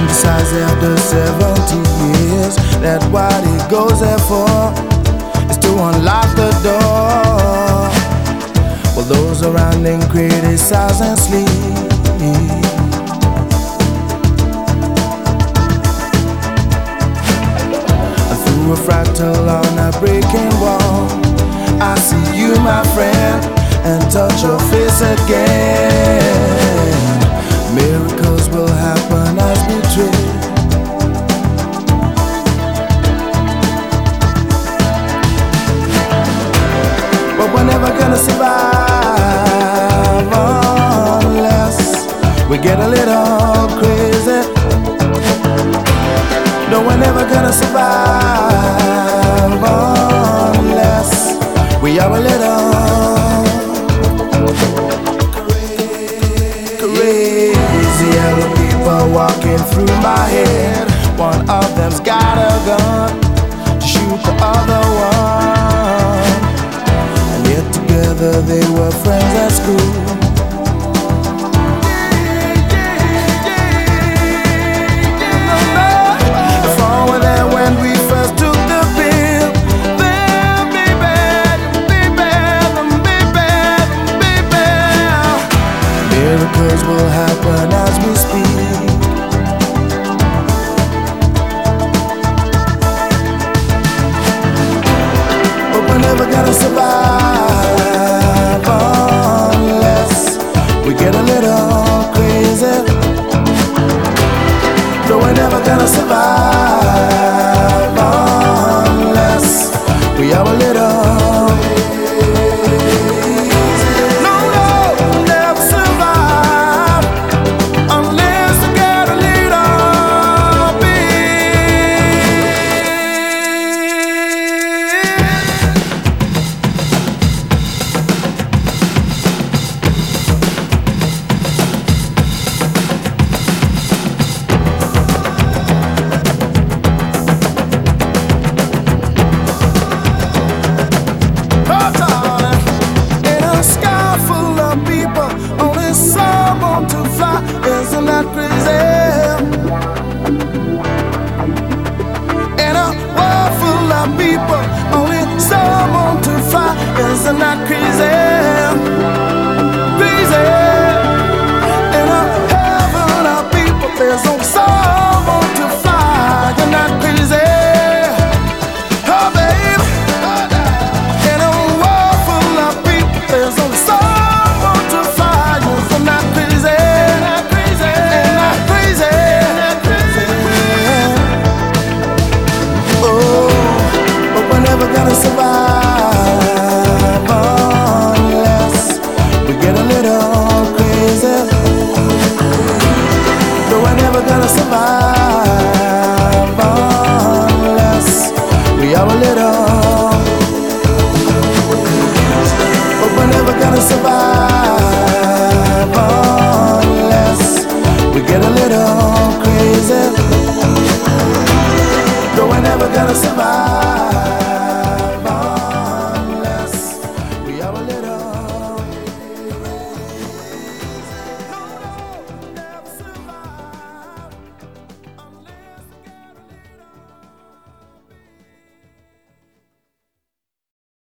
decides after 70 years that what he goes there for is to unlock the door. While those around him criticize and sleep. Through a fractal on a breaking wall, I see you, my friend, and touch your face again. Miracles will happen as we dream. But we're never gonna survive unless we get a little crazy. No, we're never gonna survive unless we are a little crazy. Yellow people walking through my head. One of them's got a gun to shoot the other one. And yet together they were friends at school. Miracles will happen as we speak. But we're never gonna survive unless we get a little crazy. No, we're never gonna survive unless we are a little. Isn't that crazy? In a world full of people, only someone to fly. Isn't that crazy? Crazy. In a heaven of people, there's only someone to fly. Isn't that crazy? Oh, baby. In a world full of people, there's only someone to fly. Isn't that crazy? Gonna survive unless we get a little crazy. No, we're never gonna survive unless we are a little. But we're never gonna survive unless we get a little crazy. No, we're never gonna survive.